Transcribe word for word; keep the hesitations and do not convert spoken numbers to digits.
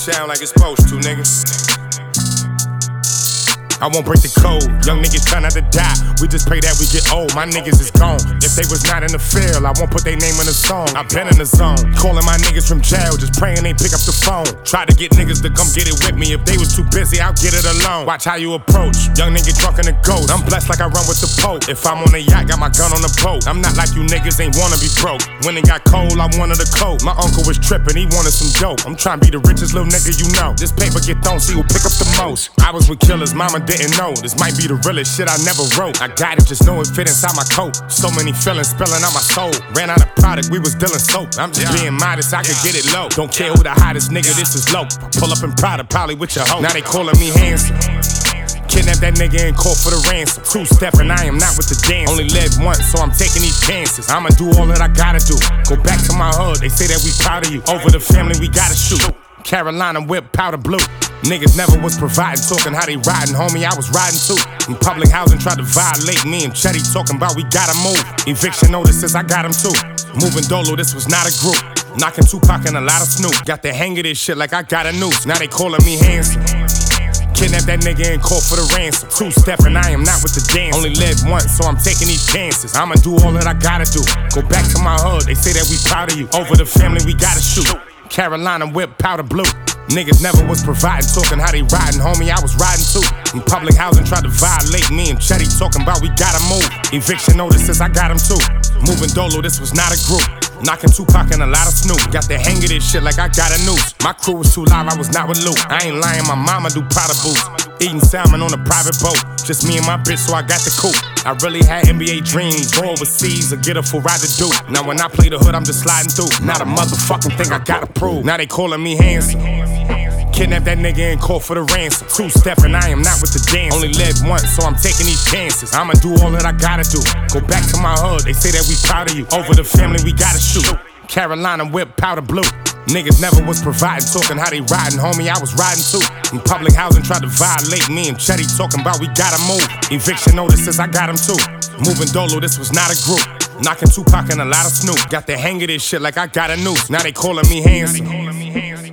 sound like it's supposed to, nigga. I won't break the code. Young niggas try not to die. We just pray that we get old. My niggas is gone. If they was not in the field, I won't put their name in the song. I been in the zone. Calling my niggas from jail, just praying they pick up the phone. Try to get niggas to come get it with me. If they was too busy, I'll get it alone. Watch how you approach. Young nigga drunk in the ghost. I'm blessed like I run with the Pope. If I'm on a yacht, got my gun on the boat. I'm not like you niggas ain't wanna be broke. When it got cold, I wanted a coat. My uncle was tripping, he wanted some dope. I'm trying to be the richest little nigga you know. This paper get thrown, see who pick up the most. I was with killers, mama didn't know. This might be the realest shit I never wrote. I got it, just know it fit inside my coat. So many feelings spilling out my soul. Ran out of product, we was dealing soap. I'm just yeah. being modest, I could yeah. get it low. Don't care who the hottest nigga, yeah. this is low. Pull up in Prada, probably with your hoe. Now they calling me handsome. Kidnap that nigga and call for the ransom. Two-step and I am not with the dance. Only live once, so I'm taking these chances. I'ma do all that I gotta do. Go back to my hood, they say that we proud of you. Over the family, we gotta shoot. Carolina whip, powder blue. Niggas never was providing, talking how they riding, homie, I was riding too. In public housing, tried to violate me and Chetty talking about we gotta move. Eviction notices, I got them too. Moving Dolo, this was not a group. Knocking Tupac and a lot of Snoop. Got the hang of this shit like I got a noose. Now they calling me handsome. Kidnap that nigga and call for the ransom. Two-step and I am not with the dance. Only live once, so I'm taking these chances. I'ma do all that I gotta do. Go back to my hood, they say that we proud of you. Over the family, we gotta shoot. Carolina whip, powder blue. Niggas never was providing, talking how they riding, homie, I was riding too. In public housing, tried to violate me and Chetty talking about we gotta move. Eviction notices, I got them too. Moving Dolo, this was not a group. Knocking Tupac and a lot of Snoop. Got the hang of this shit like I got a noose. My crew was too live, I was not with Luke. I ain't lying, my mama do Prada boots. Eating salmon on a private boat. Just me and my bitch, so I got the coupe. I really had N B A dreams. Go overseas or get a full ride to do. Now when I play the hood, I'm just sliding through. Not a motherfucking thing I gotta prove. Now they calling me handsome. Kidnap that nigga and call for the ransom. Two-step and I am not with the dance. Only live once, so I'm taking these chances. I'ma do all that I gotta do. Go back to my hood, they say that we proud of you. Over the family, we gotta shoot. Carolina whip, powder blue. Niggas never was providing, talking how they riding, homie, I was riding too. In public housing, tried to violate me and Chetty talking about we gotta move. Eviction notices, I got them too. Moving Dolo, this was not a group. Knocking Tupac and a lot of Snoop. Got the hang of this shit like I got a noose. Now they calling me handsome.